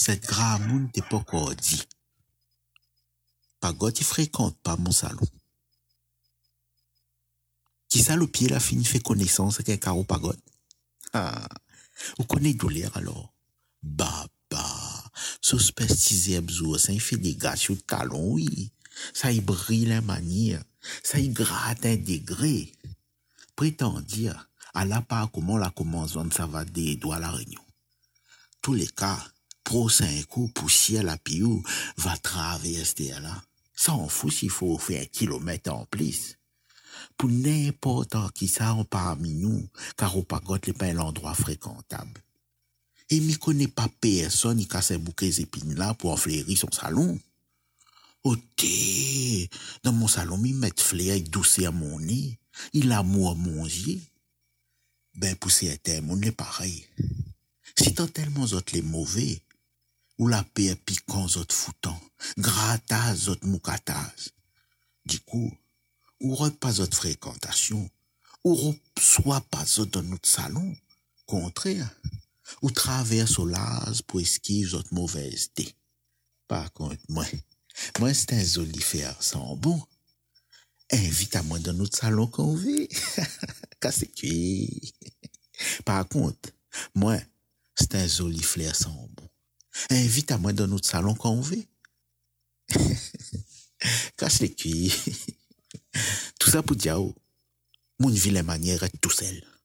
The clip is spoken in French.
cette gramoun t'es pas encore dit. Pagode, il fréquente pas mon salon. Qui ça le pied la fine fait connaissance avec Caro Pagode? Ah, vous connaissez douleur alors? Baba, suspectisé absou, ça il fait des gars sur le talon, oui. Ça y brille la manière, ça y gratte un degré. Prétend dire, à la part comment la commence, ça va des doigts à la réunion. Tous les cas, pro 5 coups, poussière la piou, va traverser là. Ça en fout s'il faut faire 1 kilomètre en plus. Pour n'importe qui ça en parmi nous, car au Pagode n'est pas l'endroit fréquentable. Et m'y connaît pas personne qui casse un bouquet d'épines là pour enflairir son salon. Oh té, dans mon salon, m'y met flair avec douceur à mon nez. Il a mou à manger. Ben, pour certains, mon est pareil. Si tant tellement autres les mauvais, ou la paix piquant autres foutant, grattas autres moukatas. Du coup, ou repas autres fréquentation, ou reçoit pas autres dans notre salon. Contraire, ou traverse au las pour esquiver autres mauvaises idées. Par contre, moi, c'est un zolifère sans bon. Invite à moi dans notre salon qu'on veut. Casse cuit. Par contre, moi, c'est un zolifère sans bon. Invite à moi dans notre salon qu'on veut. Casse les cuits. Tout ça pour dire, mon vilain manière est tout seul.